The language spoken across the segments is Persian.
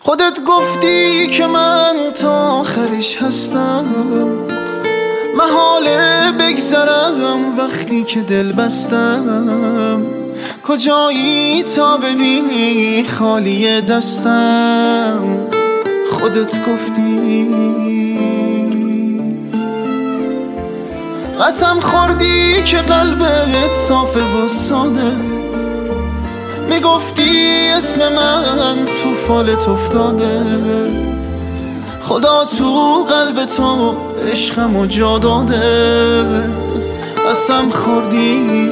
خودت گفتی که من تا آخرش هستم، محاله بگذرم وقتی که دل بستم. کجایی تا ببینی خالی دستم؟ خودت گفتی. قسم خوردی که قلبت صافه و ساده، میگفتی اسم من تو فالت افتاده. خدا تو قلب تو عشقمو جا داده. قسم خوردی.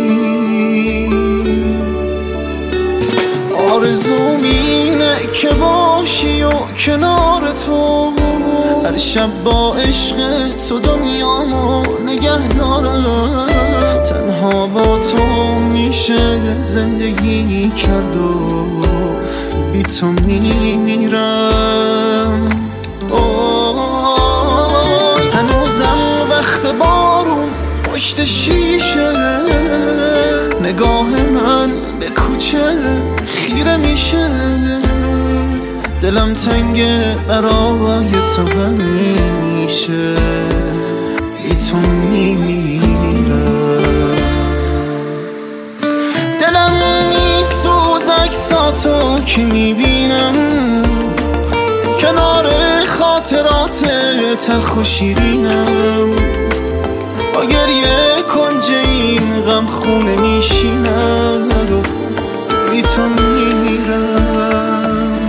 آرزوم اینه که باشی و کنار تو، هر شب با عشق تو دنیامو نگه دارم. تنها با تو میشه زندگی کرد و بی تو میمیرم. هنوزم وقت بارون پشت شیشه، نگاه من به کوچه خیره میشه. دلم تنگه برای تو همیشه، بی تو میمیرم. دلم میسوز عکساتو که میبینم، کنار خاطرات تلخ و شیرینم. با گریه کنج این غم خونه میشینم، بی تو میمیرم.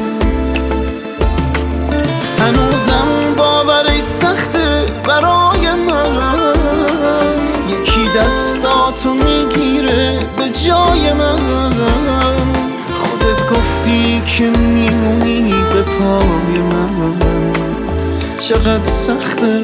هنوزم باورش سخته برای من، یکی دستاتو میگیره به جای من. خودت گفتی که میمونی به پای من، چقدر سخته.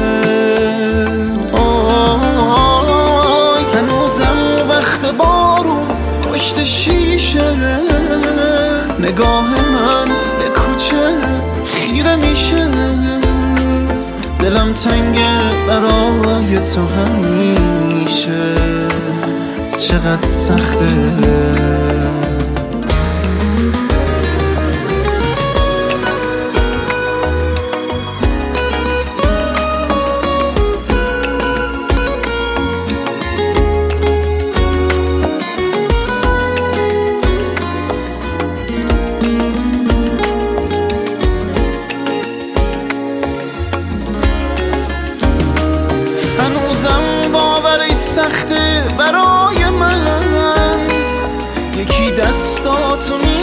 هنوزم وقت بارون پشت شیشه، نگاه من به کوچه خیره میشه. دلم تنگه برای تو همیشه، چقدر سخته. سخته برای من، یکی دستاتو